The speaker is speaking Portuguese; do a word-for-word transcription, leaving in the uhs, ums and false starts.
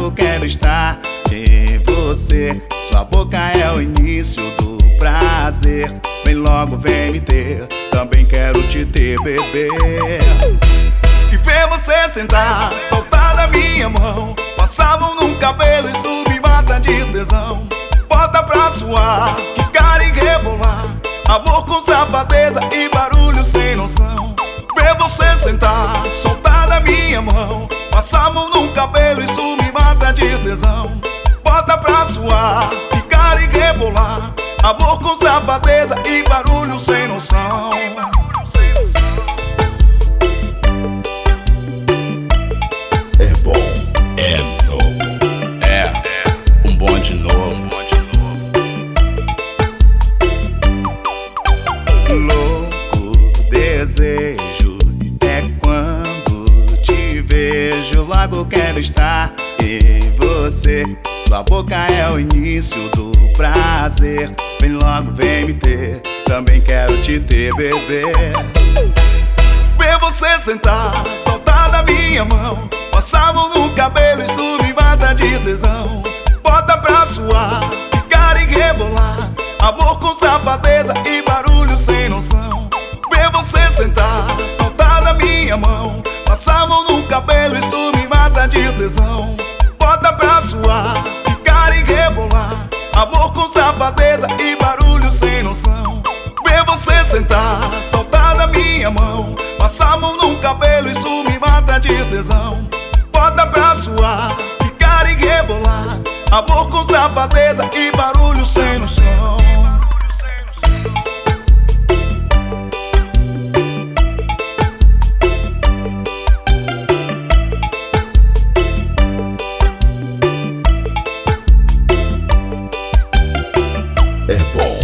logo quero estar em você. Sua boca é o início do prazer. Vem logo, vem me ter, também quero te ter, bebê. E ver você sentar, soltar da minha mão, passar a mão no cabelo, isso me mata de tesão. Bota pra suar, quicar e rebolar, amor com safadeza e barulho sem noção. Ver você sentar, soltar da minha mão, passar a mão no cabelo, isso me mata de tesão. Bota pra suar, quicar e rebolar, amor com safadeza e barulho sem noção. É bom, é novo, é um bonde novo. Louco desejo é quando te vejo, logo quero estar em você. Sua boca é o início do prazer. Vem logo, vem me ter, também quero te ter, bebê. Ver você sentar, soltar da minha mão, passar a mão no cabelo, isso me mata de tesão. Bota pra suar, quicar e rebolar, amor com safadeza e barulho sem noção. Ver você sentar, soltar da minha mão, passar a mão no cabelo, isso me mata de tesão. Bota pra suar, quicar e rebolar, amor com safadeza e barulho sem noção. Ver você sentar, soltar da minha mão, passar a mão no cabelo, isso me mata de tesão. Bota pra suar, quicar e rebolar, amor com safadeza e barulho sem noção. É bom.